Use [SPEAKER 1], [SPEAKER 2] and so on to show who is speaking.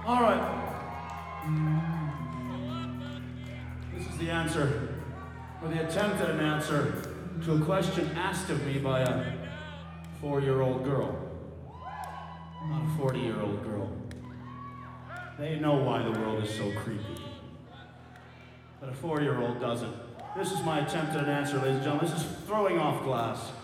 [SPEAKER 1] All right. This is the answer, or the attempt at an answer, to a question asked of me by a 4-year-old girl. Not a 40-year-old girl. They know why the world is so creepy. But a 4-year-old doesn't. This is my attempt at an answer, ladies and gentlemen. This is Throwing Off Glass.